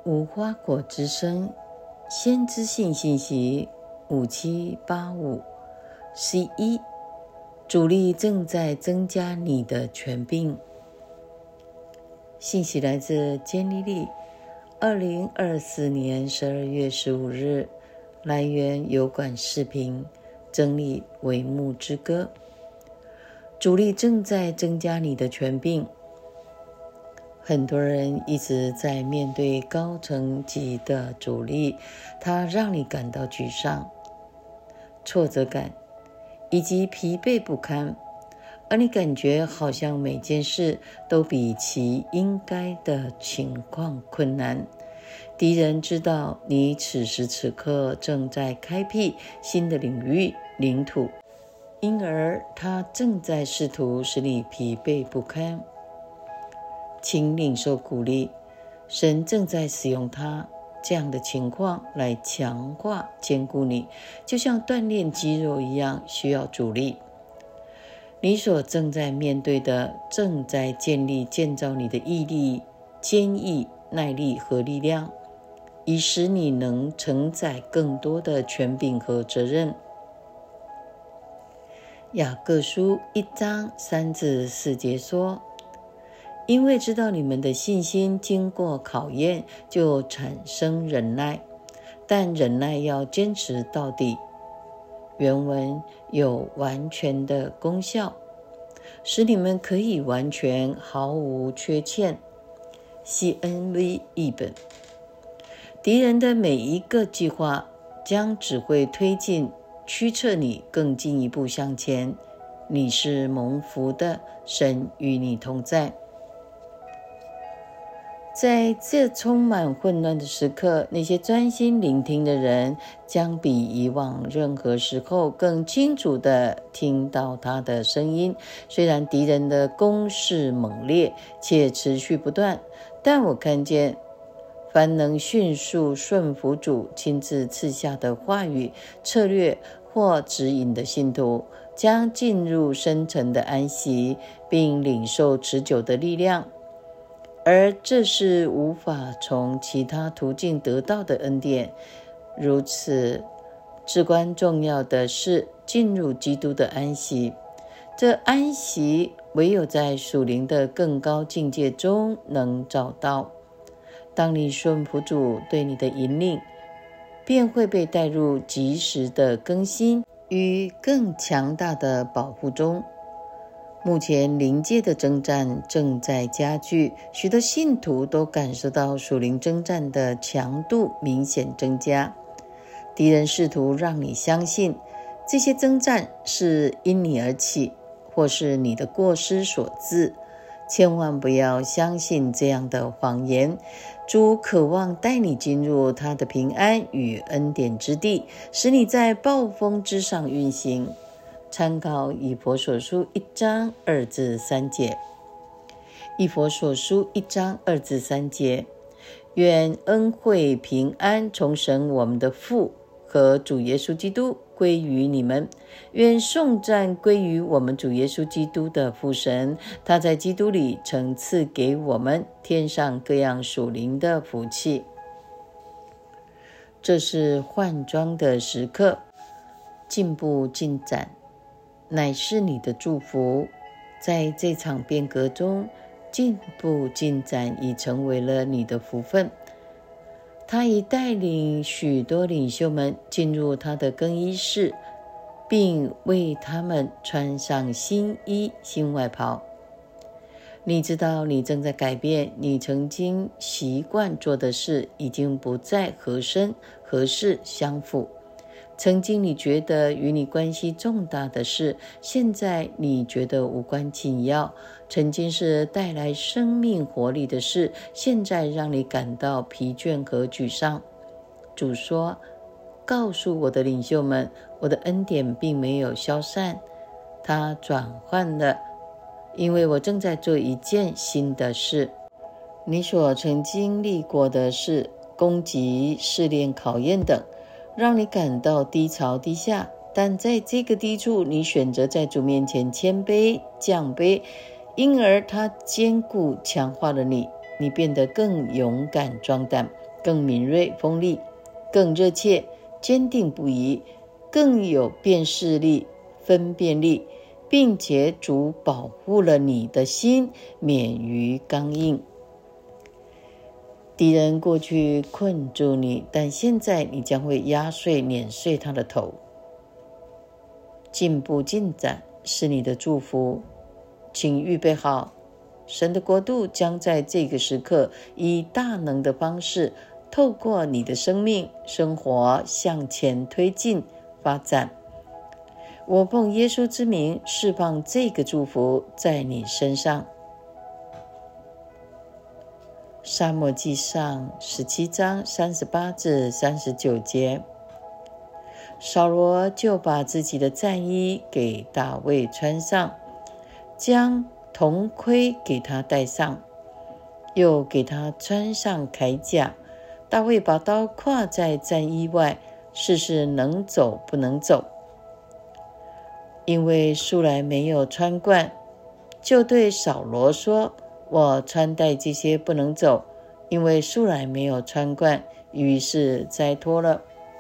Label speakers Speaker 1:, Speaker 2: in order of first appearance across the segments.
Speaker 1: 无花果之声先知性信息578511，主力正在增加你的权柄。信息来自坚立利2024年12月15日，来源油管视频，整理为幕之歌。主力正在增加你的权柄。很多人一直在面对高层级的阻力，它让你感到沮丧、挫折感以及疲惫不堪，而你感觉好像每件事都比其应该的情况困难。敌人知道你此时此刻正在开辟新的领土，因而他正在试图使你疲惫不堪。请领受鼓励，神正在使用它这样的情况来强化坚固你，就像锻炼肌肉一样需要阻力。你所正在面对的正在建造你的毅力、坚毅、耐力和力量，以使你能承载更多的权柄和责任。雅各书1章3至4节说，因为知道你们的信心经过考验，就产生忍耐，但忍耐要坚持到底。原文有完全的功效，使你们可以完全毫无缺欠。CNV 译本。敌人的每一个计划将只会推进驱策你更进一步向前。你是蒙福的，神与你同在。在这充满混乱的时刻，那些专心聆听的人将比以往任何时候更清楚地听到他的声音。虽然敌人的攻势猛烈且持续不断，但我看见凡能迅速顺服主亲自赐下的话语、策略或指引的信徒，将进入深层的安息，并领受持久的力量。而这是无法从其他途径得到的恩典。如此至关重要的是进入基督的安息。这安息唯有在属灵的更高境界中能找到。当你顺服主对你的引领，便会被带入及时的更新与更强大的保护中。目前灵界的征战正在加剧，许多信徒都感受到属灵征战的强度明显增加。敌人试图让你相信这些征战是因你而起，或是你的过失所致。千万不要相信这样的谎言。主渴望带你进入他的平安与恩典之地，使你在暴风之上运行。参考以弗所书1章2至3节。以弗所书1章2至3节。愿恩惠平安从神我们的父和主耶稣基督归于你们。愿颂赞归于我们主耶稣基督的父神，他在基督里曾赐给我们天上各样属灵的福气。这是换装的时刻，进步进展乃是你的祝福。在这场变革中，进步进展已成为了你的福分。他已带领许多领袖们进入他的更衣室，并为他们穿上新衣新外袍。你知道你正在改变，你曾经习惯做的事已经不再合适相符。曾经你觉得与你关系重大的事，现在你觉得无关紧要。曾经是带来生命活力的事，现在让你感到疲倦和沮丧。主说，告诉我的领袖们，我的恩典并没有消散，它转换了，因为我正在做一件新的事。你所曾经历过的事，攻击、试炼、考验等，让你感到低潮低下，但在这个低处，你选择在主面前谦卑降卑，因而他坚固强化了你，你变得更勇敢壮胆， 更敏锐锋利，更热切坚定不移，更有辨识力分辨力，并且主保护了你的心免于刚硬。敌人过去困住你，但现在你将会压碎碾碎他的头。进步进展是你的祝福，请预备好，神的国度将在这个时刻以大能的方式透过你的生命生活向前推进发展。我奉耶稣之名释放这个祝福在你身上。撒母耳记上17章38至39节，扫罗就把自己的战衣给大卫穿上，将铜盔给他戴上，又给他穿上铠甲。大卫把刀挎在战衣外，试试能走不能走。因为素来没有穿惯，就对扫罗说，我穿戴这些不能走，因为素来没有穿惯，于是摘脱了。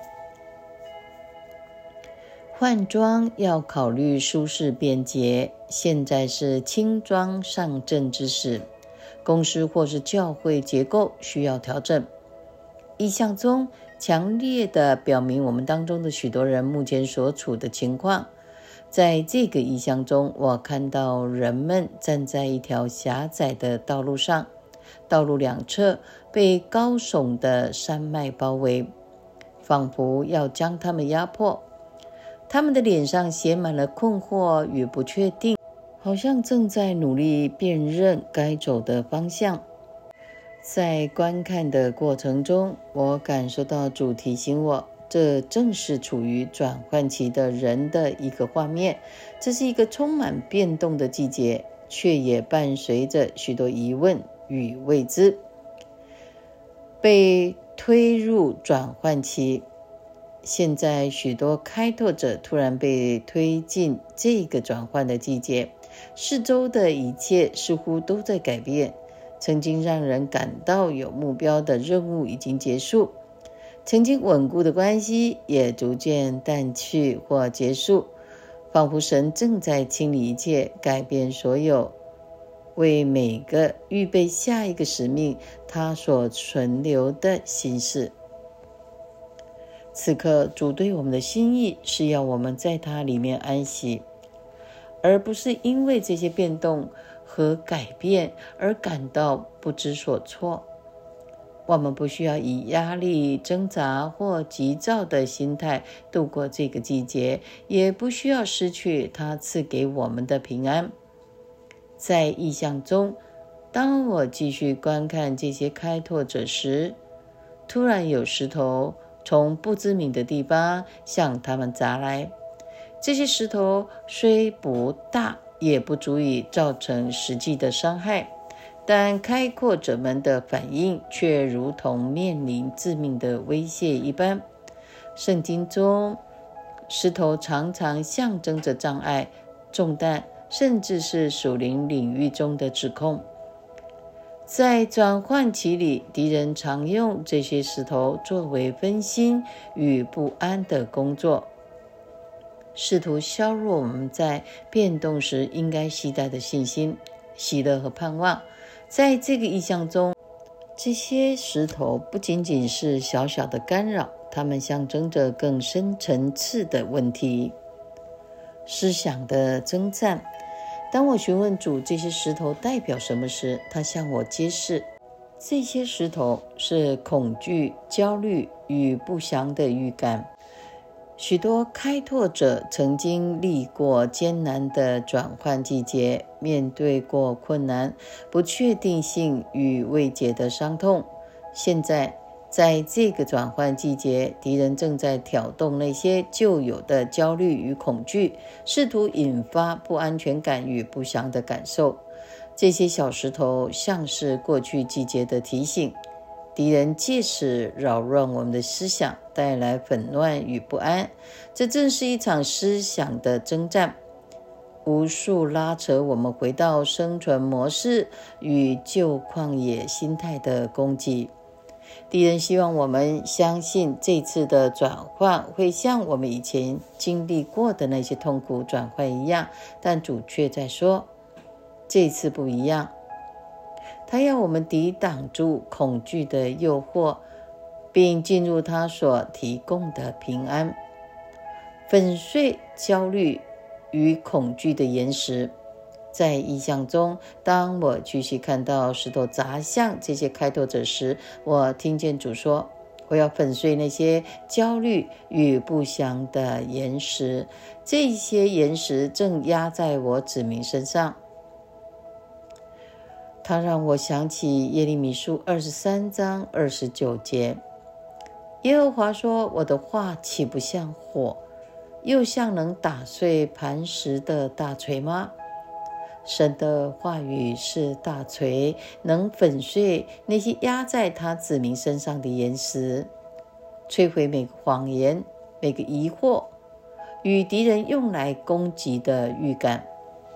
Speaker 1: 换装要考虑舒适便捷，现在是轻装上阵之时，公司或是教会结构需要调整。意象中强烈地表明我们当中的许多人目前所处的情况。在这个意象中，我看到人们站在一条狭窄的道路上，道路两侧被高耸的山脉包围，仿佛要将他们压迫。他们的脸上写满了困惑与不确定，好像正在努力辨认该走的方向。在观看的过程中，我感受到主提醒我，这正是处于转换期的人的一个画面。这是一个充满变动的季节，却也伴随着许多疑问与未知。被推入转换期，现在许多开拓者突然被推进这个转换的季节，四周的一切似乎都在改变。曾经让人感到有目标的任务已经结束，曾经稳固的关系也逐渐淡去或结束，仿佛神正在清理一切，改变所有，为每个预备下一个使命他所存留的心事。此刻主对我们的心意是要我们在他里面安息，而不是因为这些变动和改变而感到不知所措。我们不需要以压力、挣扎或急躁的心态度过这个季节，也不需要失去他赐给我们的平安。在意象中，当我继续观看这些开拓者时，突然有石头从不知名的地方向他们砸来。这些石头虽不大，也不足以造成实际的伤害，但开拓者们的反应却如同面临致命的威胁一般。圣经中，石头常常象征着障碍、重担，甚至是属灵领域中的指控。在转换期里，敌人常用这些石头作为分心与不安的工作，试图削弱我们在变动时应该携带的信心、喜乐和盼望。在这个意象中，这些石头不仅仅是小小的干扰，它们象征着更深层次的问题，思想的征战。当我询问主这些石头代表什么时，他向我揭示，这些石头是恐惧、焦虑与不祥的预感。许多开拓者曾经历过艰难的转换季节，面对过困难、不确定性与未解的伤痛。现在在这个转换季节，敌人正在挑动那些旧有的焦虑与恐惧，试图引发不安全感与不祥的感受。这些小石头像是过去季节的提醒，敌人借此扰乱我们的思想，带来纷乱与不安。这正是一场思想的征战，无数拉扯我们回到生存模式与旧旷野心态的攻击。 敌人希望我们相信这次的转换会像我们以前经历过的那些痛苦转换一样，但主却在说，这次不一样。他要我们抵挡住恐惧的诱惑，并进入他所提供的平安，粉碎焦虑与恐惧的岩石。在意象中，当我继续看到石头砸向这些开拓者时，我听见主说，我要粉碎那些焦虑与不祥的岩石，这些岩石正压在我子民身上。他让我想起耶利米书23章29节，耶和华说，我的话岂不像火，又像能打碎磐石的大锤吗？神的话语是大锤，能粉碎那些压在他子民身上的岩石，摧毁每个谎言、每个疑惑与敌人用来攻击的预感。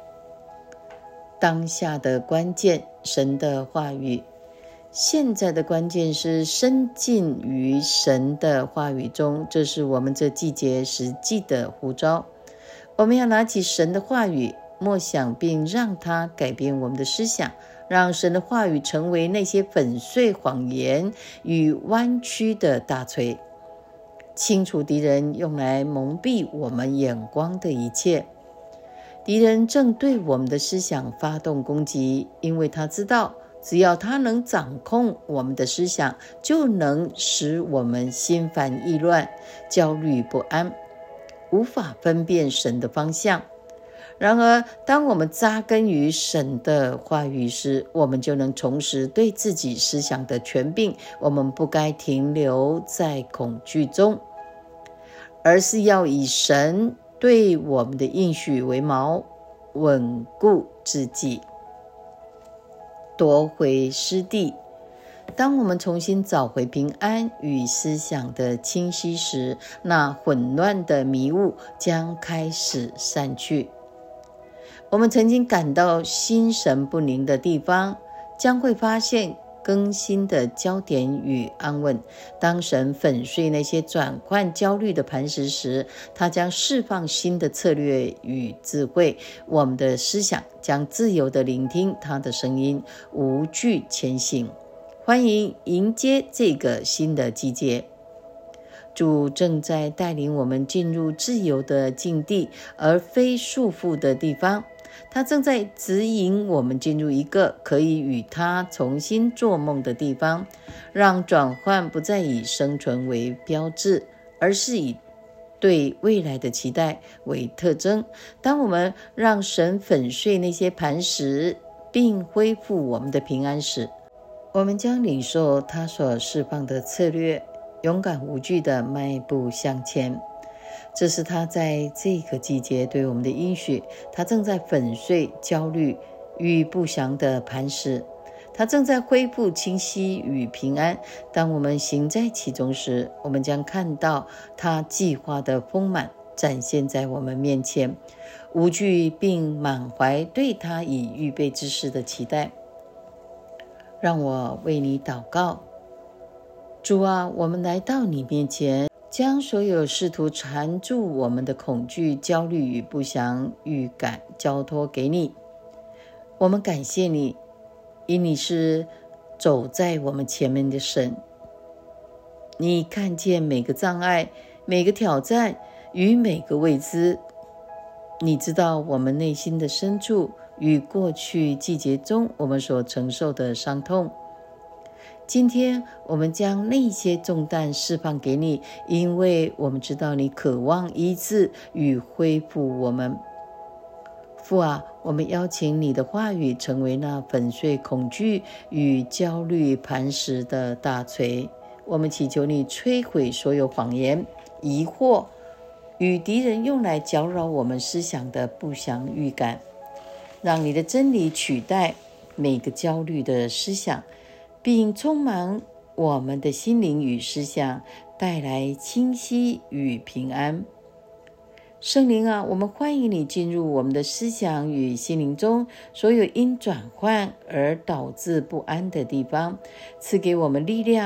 Speaker 1: 当下的关键，神的话语。现在的关键是深进于神的话语中，这是我们这季节实际的呼召。我们要拿起神的话语，默想并让它改变我们的思想，让神的话语成为那些粉碎谎言与弯曲的大锤，清除敌人用来蒙蔽我们眼光的一切。敌人正对我们的思想发动攻击，因为他知道只要他能掌控我们的思想，就能使我们心烦意乱、焦虑不安，无法分辨神的方向。然而，当我们扎根于神的话语时，我们就能重拾对自己思想的权柄。我们不该停留在恐惧中，而是要以神对我们的应许为锚，稳固自己，夺回失地。当我们重新找回平安与思想的清晰时，那混乱的迷雾将开始散去。我们曾经感到心神不宁的地方，将会发现更新的焦点与安稳。当神粉碎那些转换焦虑的磐石时，他将释放新的策略与智慧。我们的思想将自由地聆听他的声音，无惧前行。欢迎迎接这个新的季节。主正在带领我们进入自由的境地，而非束缚的地方。他正在指引我们进入一个可以与他重新做梦的地方，让转换不再以生存为标志，而是以对未来的期待为特征。当我们让神粉碎那些磐石，并恢复我们的平安时，我们将领受他所释放的策略，勇敢无惧地迈步向前。这是他在这个季节对我们的应许。他正在粉碎焦虑与不祥的磐石，他正在恢复清晰与平安。当我们行在其中时，我们将看到他计划的丰满展现在我们面前，无惧并满怀对他已预备之事的期待。让我为你祷告。主啊，我们来到你面前，将所有试图缠住我们的恐惧、焦虑与不祥预感交托给你。我们感谢你，因你是走在我们前面的神。你看见每个障碍、每个挑战与每个未知。你知道我们内心的深处与过去季节中我们所承受的伤痛。今天我们将那些重担释放给你，因为我们知道你渴望医治与恢复我们。父啊，我们邀请你的话语成为那粉碎恐惧与焦虑磐石的大锤。我们祈求你摧毁所有谎言、疑惑与敌人用来搅扰我们思想的不祥预感，让你的真理取代每个焦虑的思想，并充满我们的心灵与思想，带来清晰与平安。圣灵啊，我们欢迎你进入我们的思想与心灵中，所有因转换而导致不安的地方，赐给我们力量，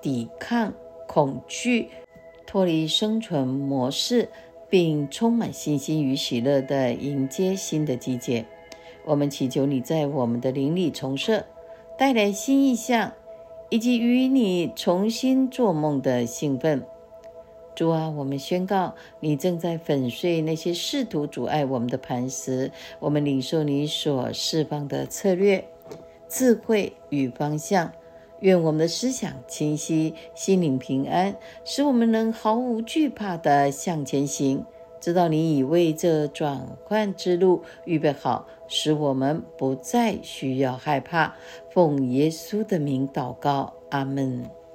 Speaker 1: 抵抗恐惧，脱离生存模式，并充满信心与喜乐地迎接新的季节。我们祈求你在我们的灵里重设，带来新意象，以及与你重新做梦的兴奋。主啊，我们宣告你正在粉碎那些试图阻碍我们的磐石，我们领受你所释放的策略、智慧与方向。愿我们的思想清晰，心灵平安，使我们能毫无惧怕地向前行，知道你已为这转换之路预备好，使我们不再需要害怕。奉耶稣的名祷告，阿们。